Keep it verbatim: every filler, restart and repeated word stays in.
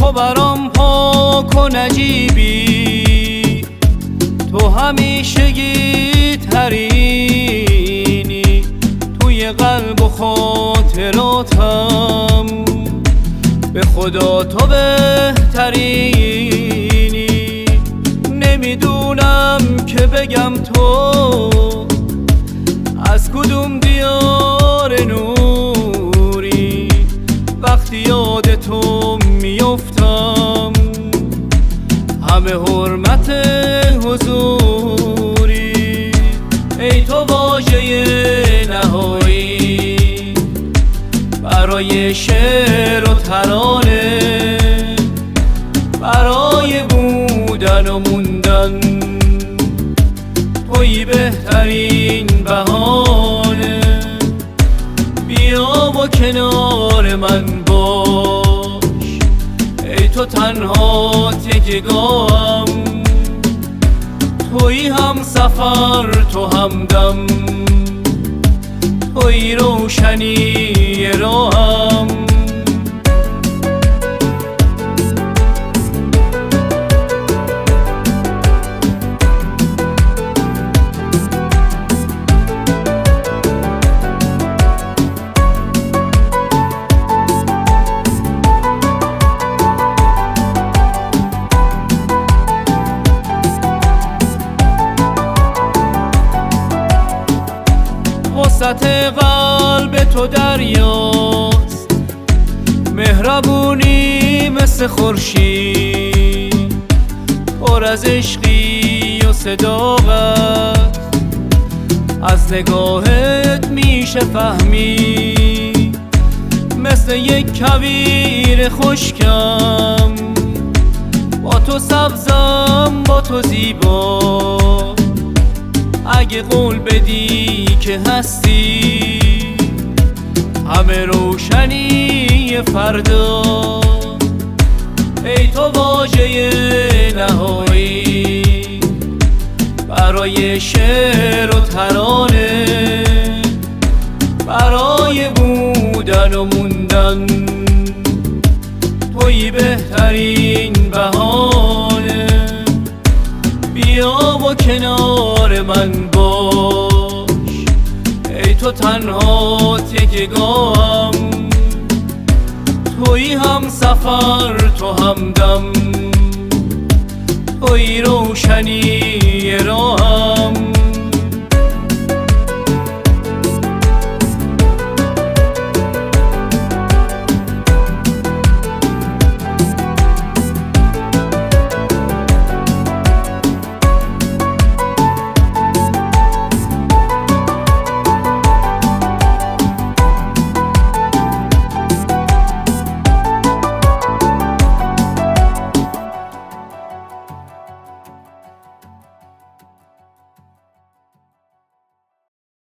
تو برام پاک و نجیبی، تو همیشگی ترینی توی قلب و خاطراتم، به خدا تو بهترینی. نمیدونم که بگم تو از کدوم دیار نوری، وقتی یاد تو میفتم همه حرمت حضوری. ای تو واژه نهایی برای شعر و ترانه، برای بودن و موندن تویی بهترین بهانه. بیا و کنار من باش، ای تو تنها تکیه‌گاهم، تویی هم سفر تو همدم، تویی روشنی راهم. وسط قلب تو دریاست، مهربونی مثل خورشید، پر از عشقی و صداقت، از نگاهت میشه فهمی. مثل یک کویر خشکم، با تو سبزم با تو زیبا. اگه قول بدی که هستی همه روشنی فردا، ای تو واژه نهایی برای شعر و ترانه، برای بودن و موندن تویی بهترین بهانه. بیا و کنار من باش، ای تو تنها تکیه‌گاهم، تویی هم سفر تو همدم، تویی روشنی راهم.